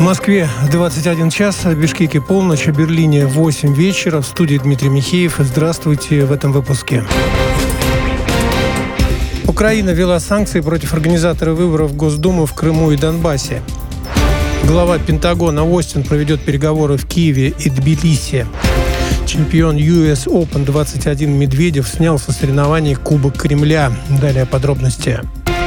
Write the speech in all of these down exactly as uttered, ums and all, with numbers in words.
Москве двадцать один час, в Бишкеке полночь, в Берлине восемь вечера. В студии Дмитрий Михеев. Здравствуйте в этом выпуске. Украина ввела санкции против организатора выборов в Госдуму в Крыму и Донбассе. Глава Пентагона Остин проведет переговоры в Киеве и Тбилиси. Чемпион ю эс Open двадцать один Медведев снял со соревнований Кубок Кремля. Далее подробности.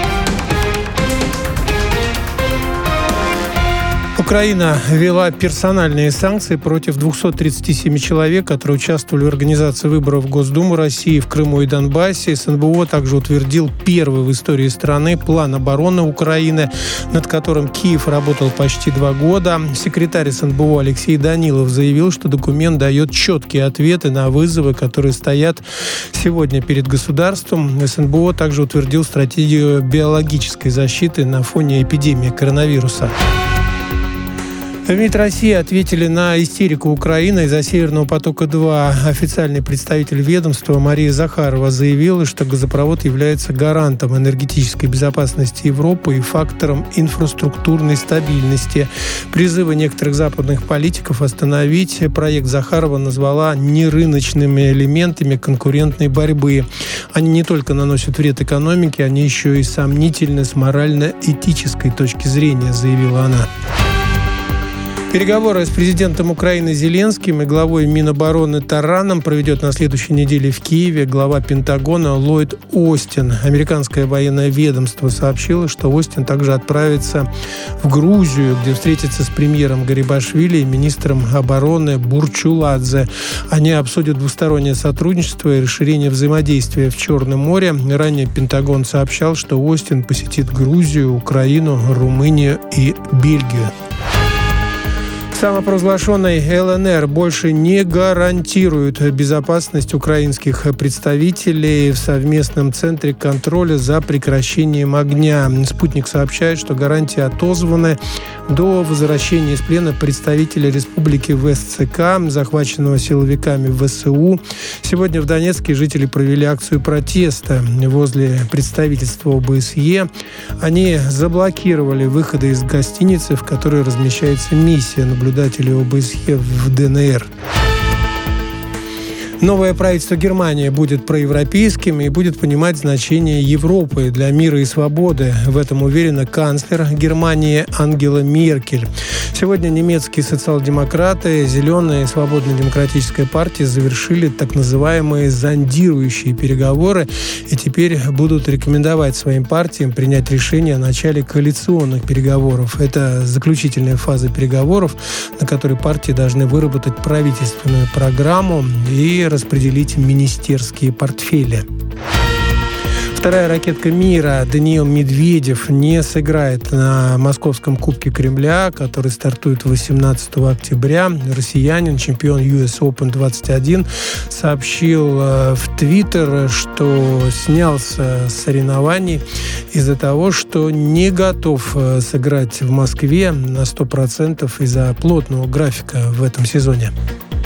Украина ввела персональные санкции против двухсот тридцати семи человек, которые участвовали в организации выборов в Госдуму России в Крыму и Донбассе. СНБО также утвердил первый в истории страны план обороны Украины, над которым Киев работал почти два года. Секретарь СНБО Алексей Данилов заявил, что документ дает четкие ответы на вызовы, которые стоят сегодня перед государством. СНБО также утвердил стратегию биологической защиты на фоне эпидемии коронавируса. В МИД России ответили на истерику Украины из-за «Северного потока-два». Официальный представитель ведомства Мария Захарова заявила, что газопровод является гарантом энергетической безопасности Европы и фактором инфраструктурной стабильности. Призывы некоторых западных политиков остановить проект Захарова назвала нерыночными элементами конкурентной борьбы. Они не только наносят вред экономике, они еще и сомнительны с морально-этической точки зрения, заявила она. Переговоры с президентом Украины Зеленским и главой Минобороны Тараном проведет на следующей неделе в Киеве глава Пентагона Ллойд Остин. Американское военное ведомство сообщило, что Остин также отправится в Грузию, где встретится с премьером Гарибашвили и министром обороны Бурчуладзе. Они обсудят двустороннее сотрудничество и расширение взаимодействия в Черном море. Ранее Пентагон сообщал, что Остин посетит Грузию, Украину, Румынию и Бельгию. Самопровозглашенный эл эн эр больше не гарантирует безопасность украинских представителей в совместном центре контроля за прекращением огня. «Спутник» сообщает, что гарантии отозваны до возвращения из плена представителя республики вэ эс цэ ка, захваченного силовиками вэ эс у. Сегодня в Донецке жители провели акцию протеста возле представительства о бэ эс е. Они заблокировали выходы из гостиницы, в которой размещается миссия наблюдателей о бэ эс е в дэ эн эр. Новое правительство Германии будет проевропейским и будет понимать значение Европы для мира и свободы. В этом уверена канцлер Германии Ангела Меркель. Сегодня немецкие социал-демократы, Зеленая и Свободно-демократическая партии завершили так называемые зондирующие переговоры и теперь будут рекомендовать своим партиям принять решение о начале коалиционных переговоров. Это заключительная фаза переговоров, на которой партии должны выработать правительственную программу и распределить министерские портфели. Вторая ракетка мира Даниил Медведев не сыграет на Московском Кубке Кремля, который стартует восемнадцатого октября. Россиянин, чемпион ю эс Open двадцать один, сообщил в Твиттер, что снялся с соревнований из-за того, что не готов сыграть в Москве на сто процентов из-за плотного графика в этом сезоне.